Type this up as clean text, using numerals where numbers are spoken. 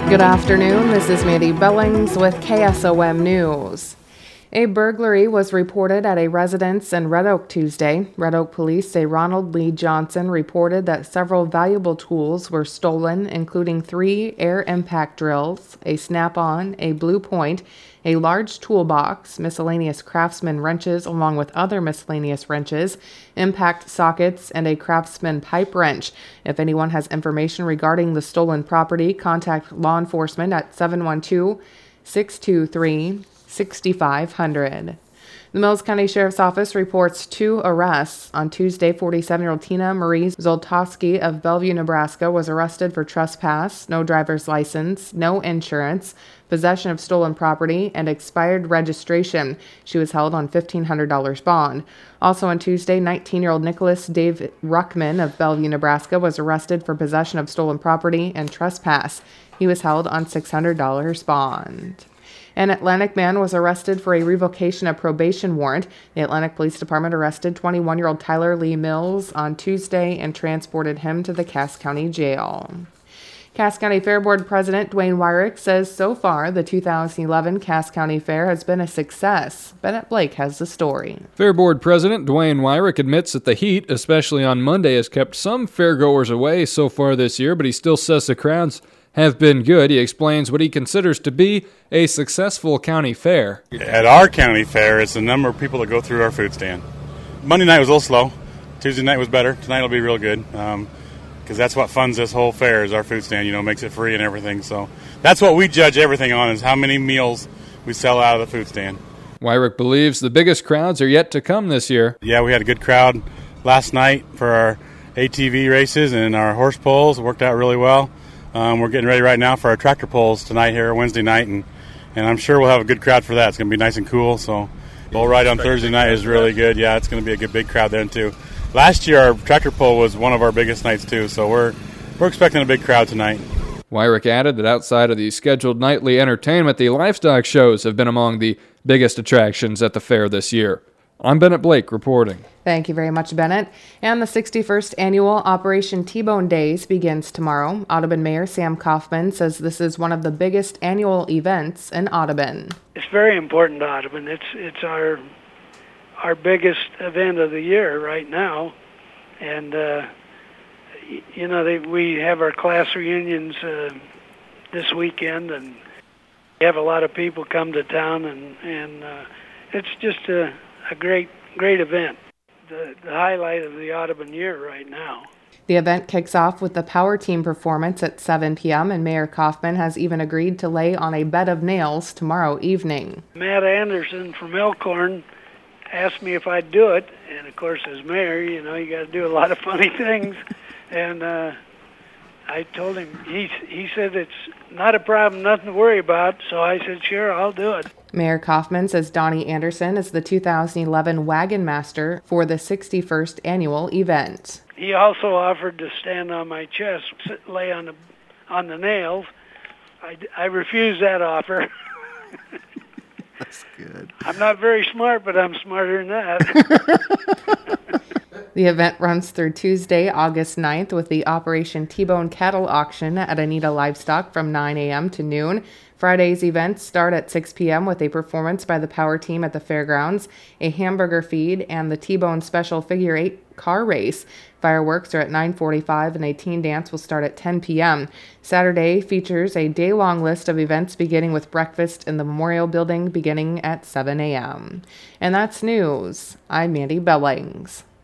Good afternoon, this is Mandy Bellings with KSOM News. A burglary was reported at a residence in Red Oak Tuesday. Red Oak police say Ronald Lee Johnson reported that several valuable tools were stolen, including 3 air impact drills, a snap-on, a blue point, a large toolbox, miscellaneous Craftsman wrenches along with other miscellaneous wrenches, impact sockets, and a Craftsman pipe wrench. If anyone has information regarding the stolen property, contact law enforcement at 712-623-6500. The Mills County Sheriff's Office reports 2 arrests. On Tuesday, 47-year-old Tina Marie Zoltowski of Bellevue, Nebraska was arrested for trespass, no driver's license, no insurance, possession of stolen property, and expired registration. She was held on $1,500 bond. Also on Tuesday, 19-year-old Nicholas Dave Ruckman of Bellevue, Nebraska was arrested for possession of stolen property and trespass. He was held on $600 bond. An Atlantic man was arrested for a revocation of probation warrant. The Atlantic Police Department arrested 21-year-old Tyler Lee Mills on Tuesday and transported him to the Cass County Jail. Cass County Fair Board President Dwayne Wyrick says so far the 2011 Cass County Fair has been a success. Bennett Blake has the story. Fair Board President Dwayne Wyrick admits that the heat, especially on Monday, has kept some fairgoers away so far this year, but he still says the crowds have been good. He explains what he considers to be a successful county fair. At our county fair, it's the number of people that go through our food stand. Monday night was a little slow. Tuesday night was better. Tonight will be real good because that's what funds this whole fair is our food stand, makes it free and everything. So that's what we judge everything on is how many meals we sell out of the food stand. Wyrick believes the biggest crowds are yet to come this year. Yeah, we had a good crowd last night for our ATV races and our horse pulls. It worked out really well. We're getting ready right now for our tractor pulls tonight here Wednesday night, and I'm sure we'll have a good crowd for that. It's going to be nice and cool. So bull ride on Thursday night is really good. Yeah, it's going to be a good big crowd then too. Last year our tractor pull was one of our biggest nights too, so we're expecting a big crowd tonight. Wyrick added that outside of the scheduled nightly entertainment, the livestock shows have been among the biggest attractions at the fair this year. I'm Bennett Blake reporting. Thank you very much, Bennett. And the 61st annual Operation T-Bone Days begins tomorrow. Audubon Mayor Sam Kaufman says this is one of the biggest annual events in Audubon. It's very important to Audubon. It's our biggest event of the year right now, and we have our class reunions this weekend, and we have a lot of people come to town, and it's just a great event. The highlight of the Audubon year right now. The event kicks off with the Power Team performance at 7 p.m., and Mayor Kaufman has even agreed to lay on a bed of nails tomorrow evening. Matt Anderson from Elkhorn asked me if I'd do it, and of course as mayor, you got to do a lot of funny things, and I told him, he said it's not a problem, nothing to worry about, so I said, sure, I'll do it. Mayor Kaufman says Donnie Anderson is the 2011 wagon master for the 61st annual event. He also offered to stand on my chest, lay on the nails. I refused that offer. That's good. I'm not very smart, but I'm smarter than that. The event runs through Tuesday, August 9th with the Operation T-Bone Cattle Auction at Anita Livestock from 9 a.m. to noon. Friday's events start at 6 p.m. with a performance by the Power Team at the fairgrounds, a hamburger feed, and the T-Bone Special Figure 8 car race. Fireworks are at 9:45 and a teen dance will start at 10 p.m. Saturday features a day-long list of events beginning with breakfast in the Memorial Building beginning at 7 a.m. And that's news. I'm Mandy Bellings.